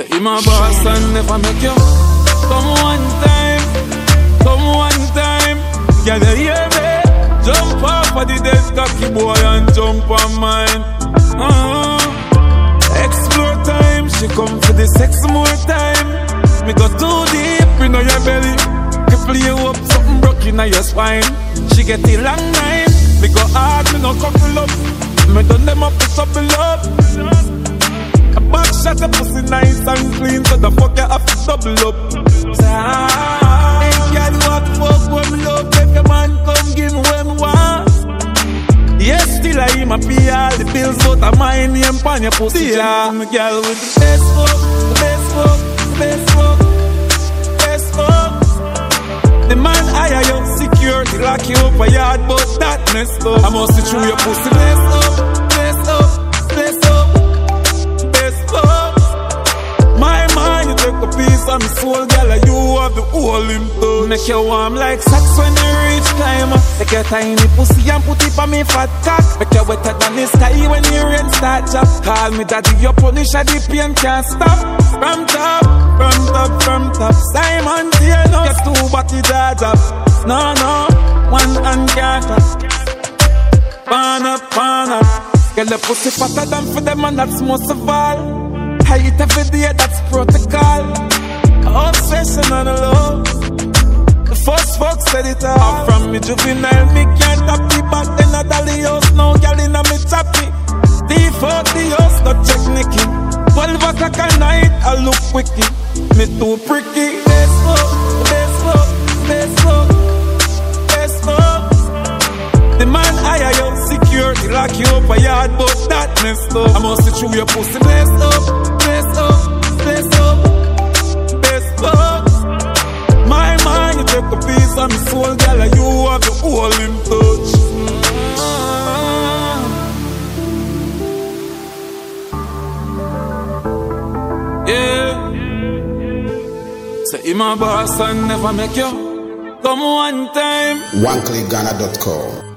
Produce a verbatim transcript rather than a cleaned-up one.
Say him a boss and never make you come one time, come one time. Can you hear me? Jump off of the desk, cocky boy, and jump on mine. Uh-huh. Explore time, she come for the sex more time. Me go too deep in your belly. She play you up, something broke in your spine. She get a long knife. Me go hard, me no couple up. Me done them up to double up. A back shot, a pussy nice and clean, so the fuck you have to double up. Ah, hey girl, you have to fuck when me love. If your man come give me what me want. Yes, still I him a pay all the bills, but I mind name pan your pussy. Yeah, me girl with the best fuck, the best fuck, the best fuck, best fuck. The man hire you, security lock you up a yard, but that messed up. I must see through your pussy. Bless up, bless up, bless up, bless up. My mind, you take a piece of me soul, girl, and you have the whole in touch. Make you warm like sex when you reach time. Take your tiny pussy and put it on me fat cock. Make you wetter than the sky when the rain start drop. Call me daddy, your punish and the pain can't stop. From top, from top, from top. Simon Taylor, get two body dad up. No, no, one hand can't up. Pan up, pan up. Get the pussy fatter than for them and that's most of all. I eat every day, that's protocol. Obsession on the low. The first fuck said it all. From me juvenile, me can't tap the back. Then I dolly house, no gal in a me tappy. Default the house, no check Nicky. Twelve o'clock at night, I look quicky. Me too pricky. Best fuck, best fuck, best fuck, best fuck. The man hire you, security lock you up a yard, but that messed up. I must see through your pussy. Bless up, bless up, bless up, bless up. My mind, you take a piece of me soul, girl, and you have the whole in touch. Yeah. Say him a boss and never make you come one time. one click ghana dot com